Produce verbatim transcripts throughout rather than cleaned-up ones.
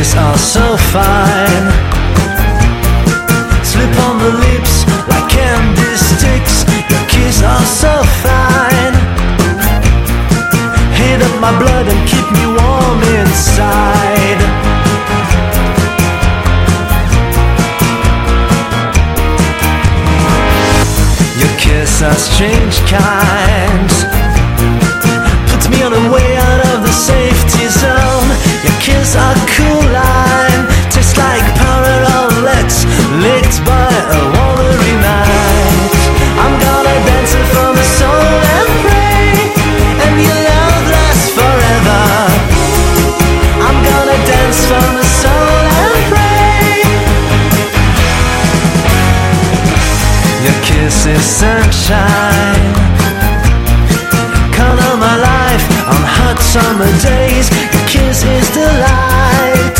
kiss are so fine. Slip on the lips like candy sticks. Your kiss are so fine. Heat up my blood and keep me warm inside. Your kiss are strange kinds. Puts me on a way out of the safety zone. Your kiss are cool line. Tastes like powder on legs, licked by a watery night. I'm gonna dance it from the soul and pray, and your love lasts forever. I'm gonna dance from the soul and pray. Your kiss is sunshine. Color my life on hot summer days. Your kiss is delight.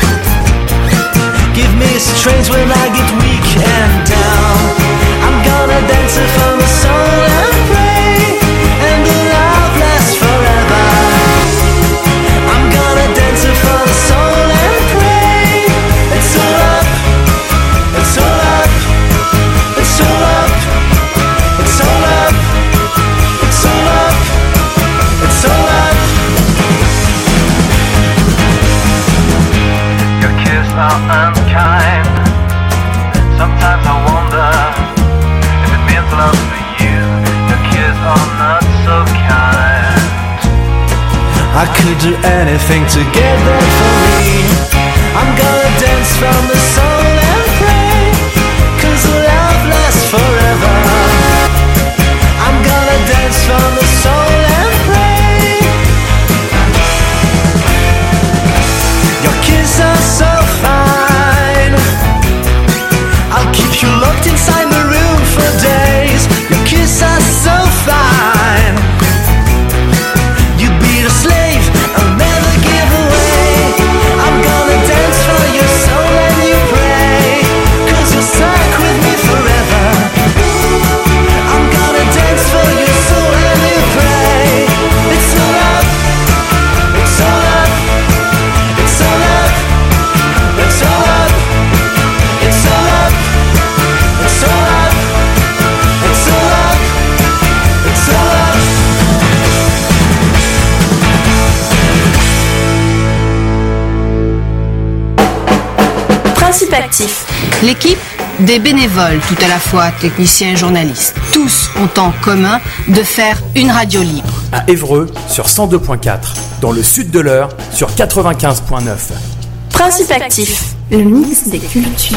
Give me strength when I get weak and down. I'm gonna dance it from the soul and pray, and the love lasts forever. I'm gonna dance it from the soul and pray. It's all up, it's all up, it's all up, it's all up, it's all up, it's all up. Your kiss are unkind. Sometimes I wonder if it means love for you. Your kiss are not so kind. I could do anything to get that for me. I'm gonna dance from the soul and pray, 'cause love lasts forever. I'm gonna dance from the soul and pray. Your kiss are so fine. I'll keep you locked inside the room for days. Your kiss are so fine. You'd be the slave I'll never give away. I'm gonna dance for your soul and you pray, 'cause you're stuck with me forever. I'm gonna dance for your soul and you pray. It's all up, it's all up, it's all up, it's all up, it's all up, it's all up, it's all up, it's all up. Principe actif. L'équipe, des bénévoles, tout à la fois techniciens et journalistes. Tous ont en commun de faire une radio libre. À Évreux sur cent deux point quatre, dans le sud de l'Eure sur quatre-vingt-quinze point neuf. Principe actif. Le mix des cultures.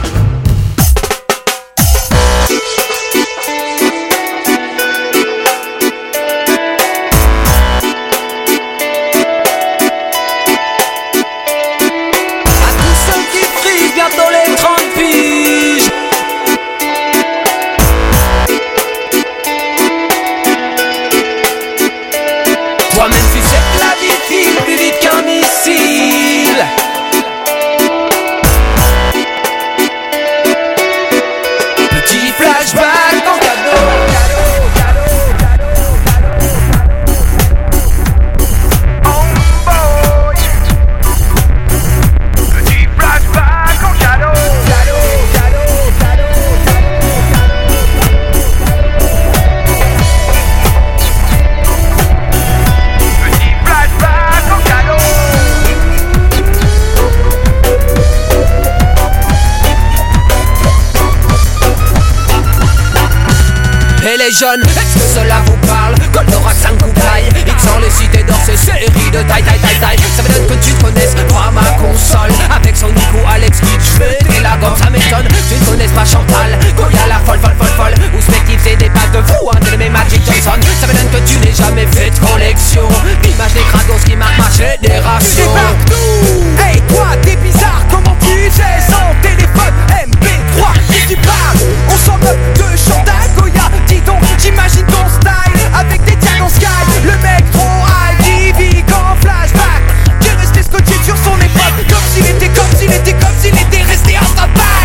Jeunes, est-ce que cela vous parle? Goldorak cinq coupailles, X en les cités d'or, ces séries de taille, taille, taille, taille. Ça m'étonne que tu connaisses pas ma console. Avec son Nico, Alex, qui je et la gomme, ça m'étonne. Tu ne connaisses pas Chantal, Goya la folle, folle, folle, folle. Ou Spective, c'est des pattes de fou, un de mes Magic Johnson. Ça m'étonne que tu n'aies jamais fait de collection d'images des crados qui marquent ma génération. Débarque-nous! Hey, toi, t'es bizarre, comment tu fais sans téléphone M P trois? Qui tu parles? On s'en moque de Chantal, Goya, dis donc. J'imagine ton style avec des diamants sky. Le mec trop high qui vit qu'en flashback, qui est resté scotché sur son époque. Comme s'il était, comme s'il était, comme s'il était resté en stand-by.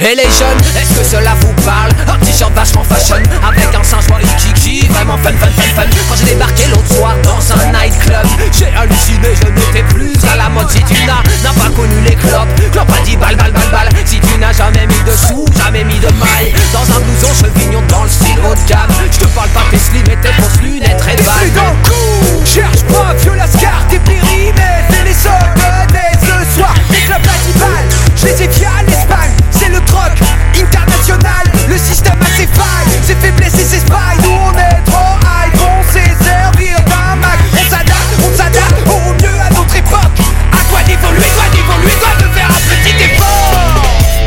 Et les jeunes, est-ce que cela vous parle? Un t-shirt vachement fashion, avec un singe et kiki, vraiment fun fun fun fun. Quand j'ai débarqué l'autre soir dans un nightclub, j'ai halluciné, je n'étais plus à la mode. Si tu n'as, n'as pas connu les clopes, clopes a dit balle balle balle balle. Si tu n'as jamais mis de sous, jamais mis de maille, dans un blouson chevignon dans le style haut de gamme. Je te parle pas tes slim et tes fausses lunettes red ball. Dans le cou, cherche pas, vieux lascar, t'es périmètres. Et les soldats ce soir, les clubs principales, je les ai via l'Espagne. C'est le troc international, le système a ses failles, ses faiblesses et ses failles. Nous on est trop high, on sait servir d'un Mac. On s'adapte, on s'adapte au mieux à notre époque. À quoi d'évoluer, quoi d'évoluer, quoi de faire un petit effort.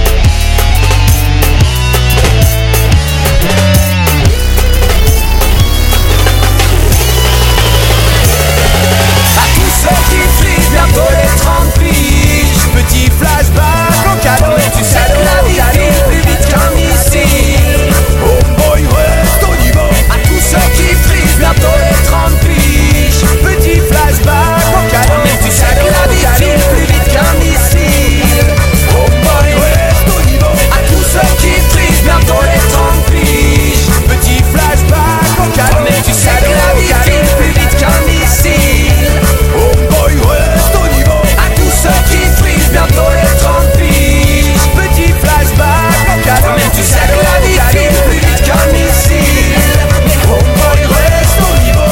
À tous ceux qui frisent bientôt les trente piges, petit flashback en cadeau. Tu sais que la vie file plus vite qu'un missile. Homeboy reste au niveau. À tous ceux qui frisent bientôt les trente piges, petit flashback en cadeau. Tu sais que la vie file plus vite qu'un missile. Homeboy reste au niveau. À tous ceux qui frisent bientôt les trente piges, petit flashback en cadeau. Mais tu sais que la vie file plus vite qu'un missile. Homeboy reste au niveau. À tous ceux qui frisent bientôt les trente piges, petit flashback en cadeau. Mais tu sais que la vie file plus vite qu'un missile. Homeboy reste au niveau.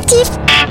Radioactif.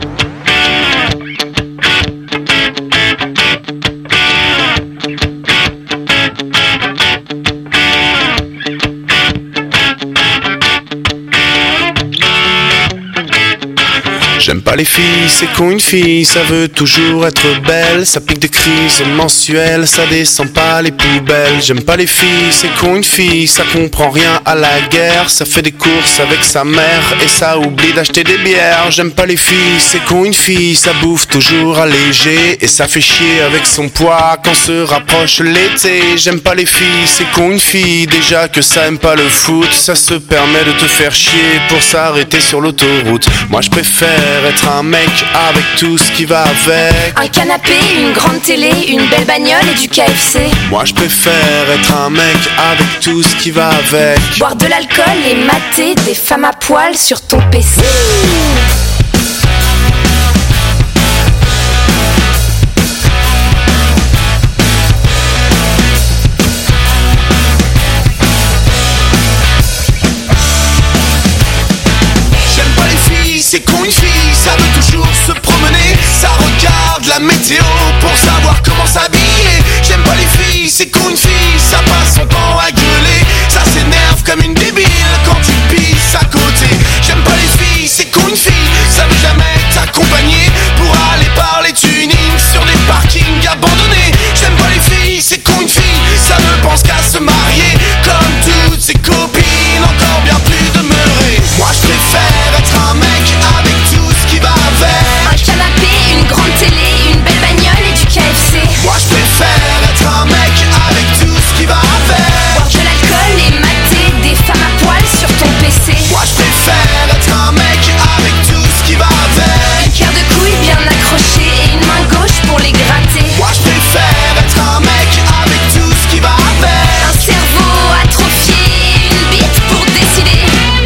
J'aime pas les filles, c'est con une fille, ça veut toujours être belle, ça pique des crises mensuelles, ça descend pas les poubelles. J'aime pas les filles, c'est con une fille, ça comprend rien à la guerre, ça fait des courses avec sa mère et ça oublie d'acheter des bières. J'aime pas les filles, c'est con une fille, ça bouffe toujours allégé et ça fait chier avec son poids quand se rapproche l'été. J'aime pas les filles, c'est con une fille, déjà que ça aime pas le foot, ça se permet de te faire chier pour s'arrêter sur l'autoroute. Moi je préfère être un mec avec tout ce qui va avec. Un canapé, une grande télé, une belle bagnole et du K F C. Moi je préfère être un mec avec tout ce qui va avec. Boire de l'alcool et mater des femmes à poil sur ton P C. C'est con une fille, ça veut toujours se promener, ça regarde la météo pour savoir comment s'habiller. J'aime pas les filles, c'est con une fille, ça passe son temps à gueuler, ça s'énerve comme une débile quand tu pisses à côté. J'aime pas les filles, c'est con une fille, ça veut jamais t'accompagner pour aller parler tuning sur des parkings abandonnés. J'aime pas les filles, c'est con une fille, ça ne pense qu'à se marier comme toutes ses copines, encore bien plus demeurées. Moi je préfère être un mec avec tout ce qui va avec. Un canapé, une grande télé, une belle bagnole et du K F C. Moi je préfère être un mec avec tout ce qui va avec. Boire de l'alcool et mater des femmes à poil sur ton P C. Moi je préfère être un mec avec tout ce qui va avec. Une paire de couilles bien accrochée et une main gauche pour les gratter. Moi je préfère être un mec avec tout ce qui va avec. Un cerveau atrophié, une bite pour décider.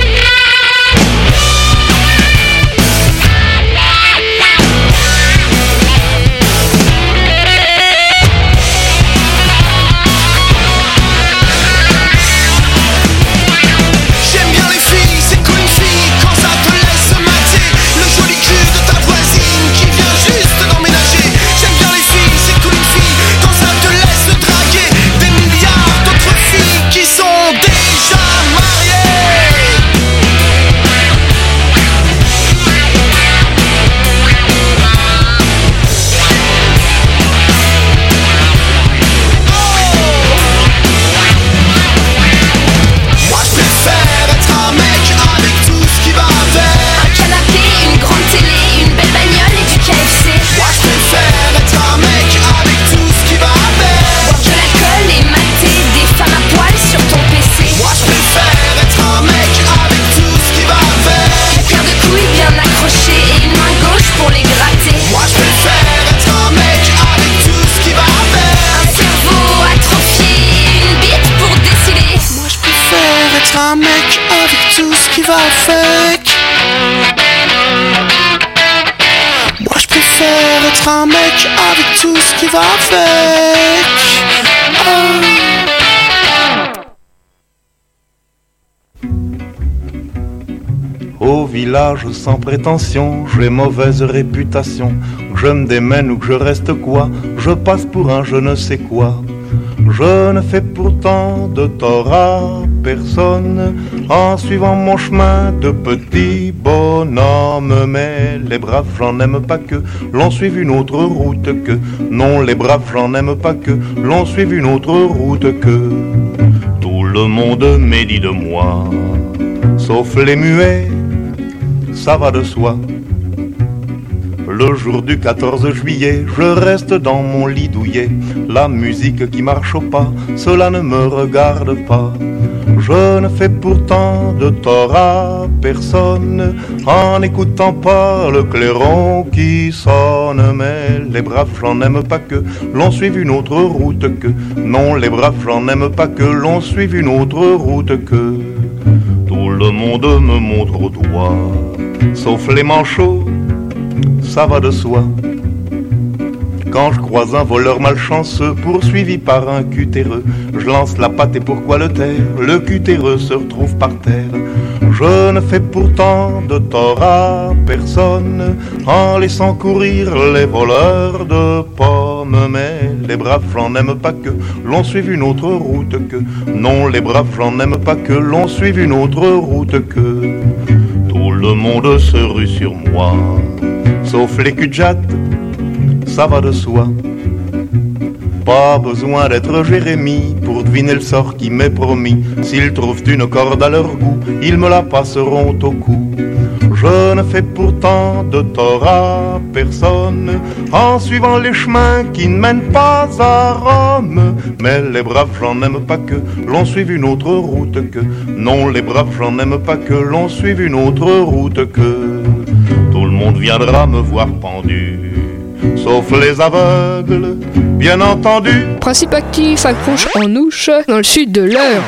Un mec avec tout ce qui va avec. Moi je préfère être un mec avec tout ce qui va avec. Oh. Au village sans prétention, j'ai mauvaise réputation. Que je me démène ou que je reste quoi, je passe pour un je ne sais quoi. Je ne fais pourtant de tort à personne en suivant mon chemin de petit bonhomme. Mais les braves, j'en aime pas que l'on suive une autre route que. Non, les braves, j'en aime pas que l'on suive une autre route que. Tout le monde médit de moi, sauf les muets, ça va de soi. Le jour du quatorze juillet, je reste dans mon lit douillet. La musique qui marche au pas, cela ne me regarde pas. Je ne fais pourtant de tort à personne en n'écoutant pas le clairon qui sonne. Mais les braves, j'en aime pas que l'on suive une autre route que. Non, les braves, j'en aime pas que l'on suive une autre route que. Tout le monde me montre au doigt, sauf les manchots, ça va de soi. Quand je croise un voleur malchanceux poursuivi par un cutéreux, je lance la patte et pourquoi le taire? Le cutéreux se retrouve par terre. Je ne fais pourtant de tort à personne en laissant courir les voleurs de pommes. Mais les braves j'en aime pas que l'on suive une autre route que. Non, les braves j'en aime pas que l'on suive une autre route que. Tout le monde se rue sur moi, sauf les cul-de-jatte, ça va de soi. Pas besoin d'être Jérémie pour deviner le sort qui m'est promis. S'ils trouvent une corde à leur goût, ils me la passeront au cou. Je ne fais pourtant de tort à personne en suivant les chemins qui ne mènent pas à Rome. Mais les braves j'en aime pas que l'on suive une autre route que. Non, les braves j'en aime pas que l'on suive une autre route que. Tout le monde viendra me voir pendu, sauf les aveugles, bien entendu. Principe actif accroche en ouche dans le sud de l'Eure.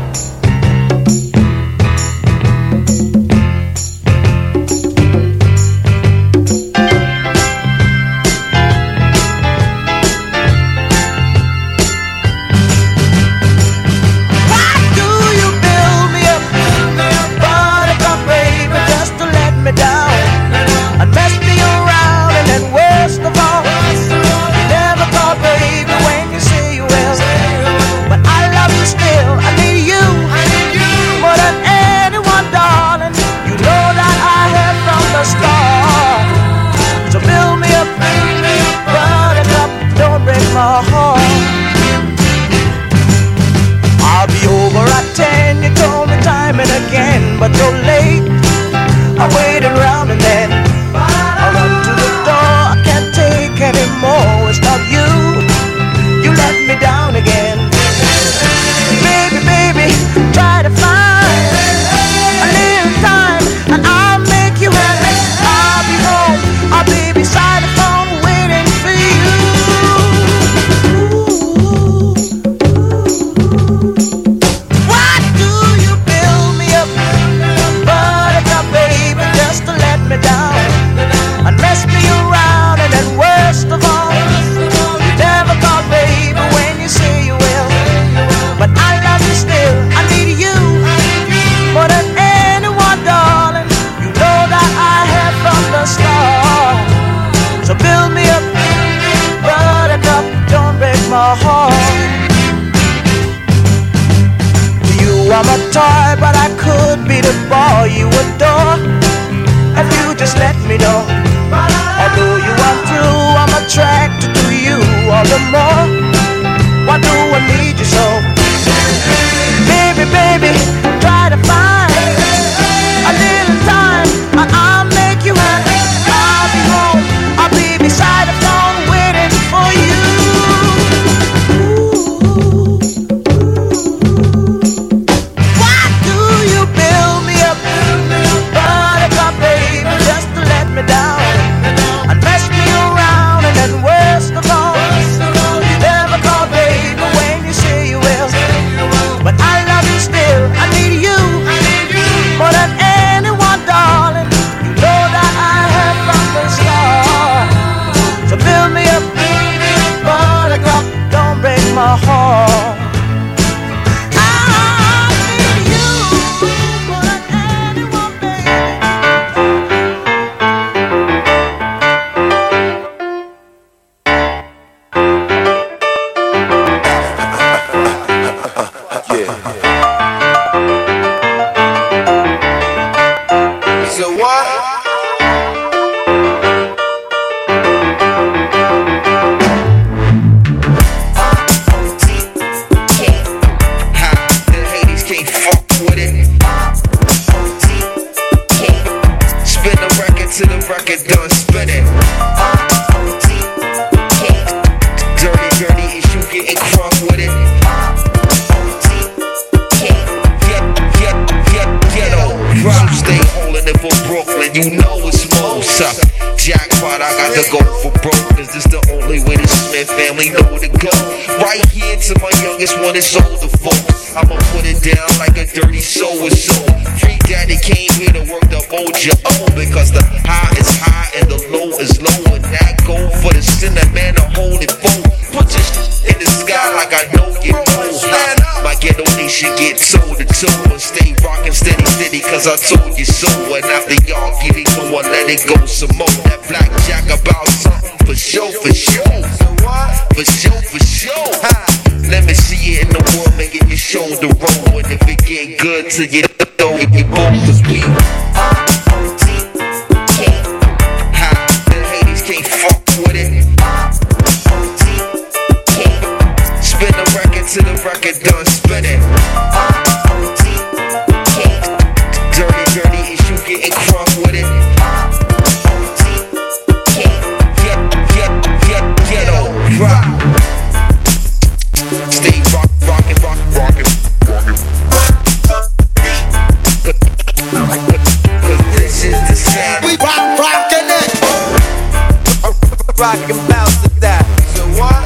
But you're late, I waited around and then I run to the door, I can't take anymore. It's not you, you let me down again. Baby, baby, try to find a little time and I'll make you happy. I'll be home, I'll be beside the phone waiting for you. Why do you build me up? Down and mess me around, and then worst of all, you never call baby when you say you will. But I love you still, I need you more than anyone, darling. You know that I have from the start. So build me up, buttercup, don't break my heart. You are my toy, but I could be the boy you adore if you just let me know. Although you are true, I'm attracted to you all the more. Why do I need you so? Baby, baby, try to find a little time and I'll make you happy. I'll be home, I'll be beside the phone waiting for you. Why do you build me up? Me down and mess me around, and then worst of all, you never call baby when you say you will. But I love you still, I need you more than anyone, darling. You know that I have from the start. So build me up, buttercup, don't break my heart. Jackpot, I got to go for broke, cause this the only way the Smith family know to go. Right right here to my youngest one is older folks. I'ma put it down like a dirty soul is soul. Free daddy came here to work the mojo because the high is high and the low is low. And that go for the sinner man to hold it full. Put your shit in the sky like I know you know. My ghetto nation get toe to toe and stay rockin' steady steady cause I told you so. And after y'all give it to one, let it go some more. That blackjack about something for sure, for sure. For sure, for sure. Let me see it in the world, make it your shoulder roll. And if it get good to you, don't get me both cause we the haters can't fuck with it. Spin the record till the record done spinning. Dirty, dirty issue getting crunk with it. Get, get, get, ghetto rock. Stay rock, rockin', rock, rockin', rockin'. Cause this is the sound. We rock, rockin' it. Rockin' bounce to that. So what?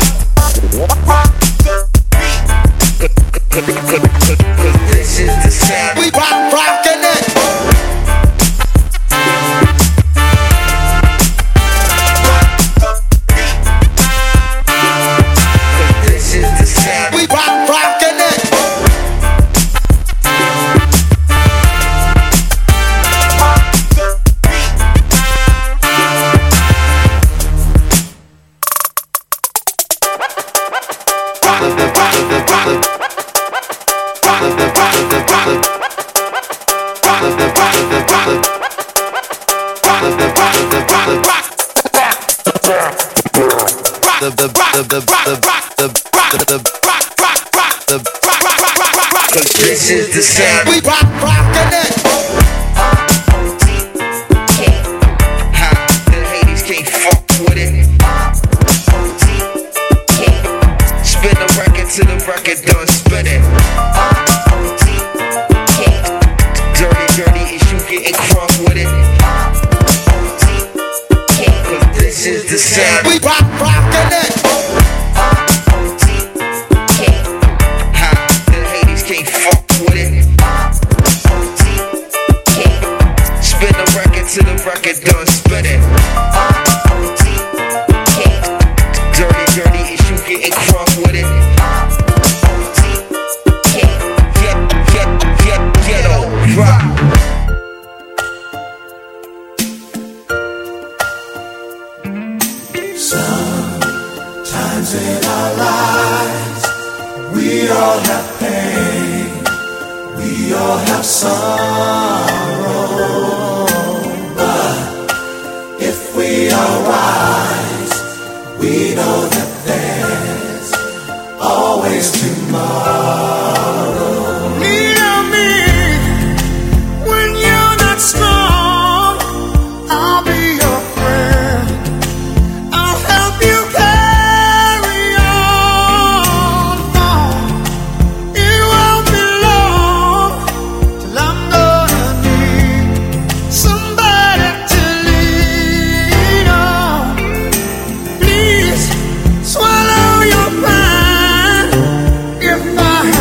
Cause this is the sound. We rock, rockin' it. The the the the the the the the cause this is the sound. We rock rockin' it. Ha, the haters can't fuck with it. Spin the record till the record done spinning. Dirty, dirty issue getting crunk with it. Cause this is the sound. We rock rockin' it. Ha, the haters can't fuck with it. Spin the record till the record done spinning. Dirty, dirty issue getting crunk with it. Get, get, get, ghetto rock. Sometimes in our lives, we all have pain, we all have sorrow. But if we are wise, we know that there's always tomorrow. Lean on me when you're not strong. I'll be your friend. I'll help you carry on. No, it won't be long till I'm gonna need somebody to lean on. Please swallow your pride if I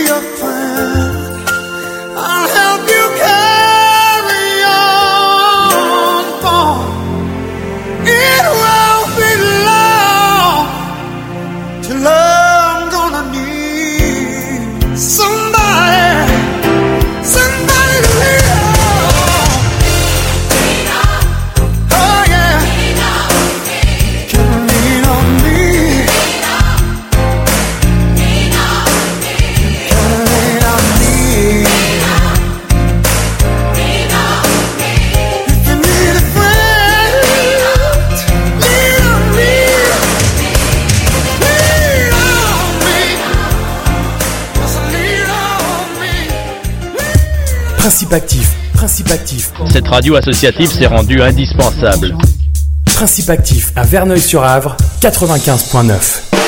your friend. I'll help you carry on, boy. It won't be long till I'm gonna need somebody, somebody to lean on. Oh yeah, can lean on me. Principe actif, principe actif. Cette radio associative s'est rendue indispensable. Principe actif à Verneuil-sur-Avre, quatre-vingt-quinze virgule neuf.